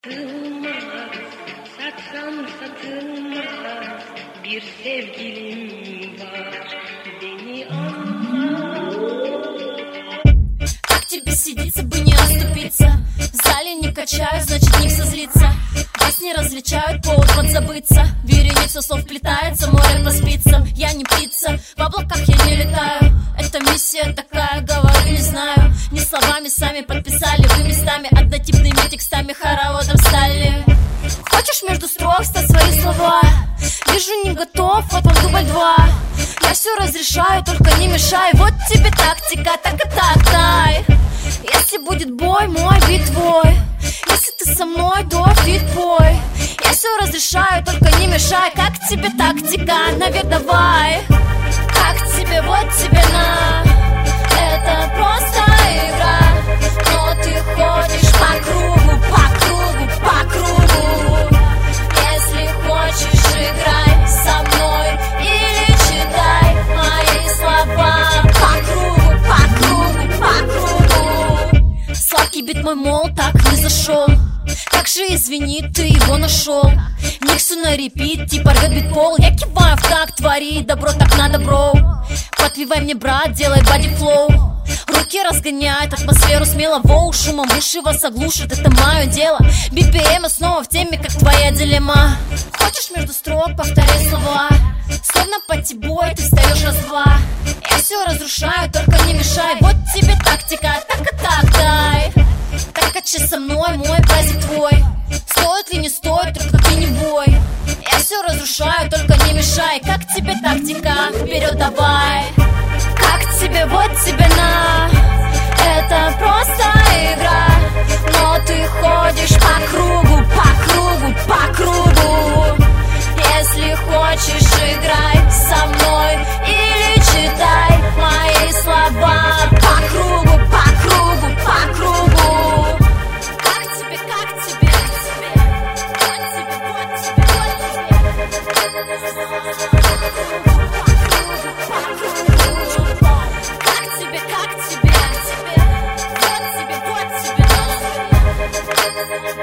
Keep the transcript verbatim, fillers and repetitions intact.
Sığmaz, satsam satılmaz bir sevgilim var, beni anla. Как тебе сидится бы не оступиться? В зале не качают, значит не все злится. Здесь не различают повод подзабыться. Вереница слов плетается, море по спицам. Я не птица, в облаках я не летаю. Это миссия такая, говорю, не знаю. Не словами сами подписали, вы местами однотипными текстами хороводом стали. Хочешь между строк стать свои слова? Вижу, не готов, вот вам дубль два. Я все разрешаю, только не мешай. Вот тебе тактика, так и так, дай. Если будет бой, мой бит твой. Если ты со мной, то фит-бой. Я все разрешаю, только не мешай. Как тебе тактика? Наверх давай. Как тебе, вот тебе на. Это просто игра. Но ты ходишь по кругу, по кругу, по кругу. Если хочешь, играй со мной или читай мои слова. По кругу, по кругу, по кругу. Сладкий бит мой, мол, так не зашел. Как же, извини, ты его нашел? Миксу на репит, типа рвет битпол. Я киваю в такт, твори добро, так надо, бро. Подпевай мне, брат, делай боди-флоу. Руки разгоняют атмосферу смело. Воу, шумом уши вас оглушит, это мое дело. би пи эм снова в теме, как твоя дилемма. Хочешь между строк, повторяй слова. Словно под тебой ты встаешь раз-два. Я все разрушаю, только не мешай. Вот тебе тактика, так и так, дай. Так качи со мной, мой праздник твой. Стоит ли не стоит, только ты не бой. Я все разрушаю, только не мешай. Как тебе тактика? Вперед давай. Как тебе, вот тебе на. Это просто игра. Но ты ходишь по кругу, по кругу, по кругу. Если хочешь, играй со мной или читай мои слова. По кругу, по кругу, по кругу. Как тебе, как тебе, как тебе? Вот тебе, вот тебе, вот тебе. Как тебе, как тебе, как тебе? Вот тебе, вот тебе, вот тебе.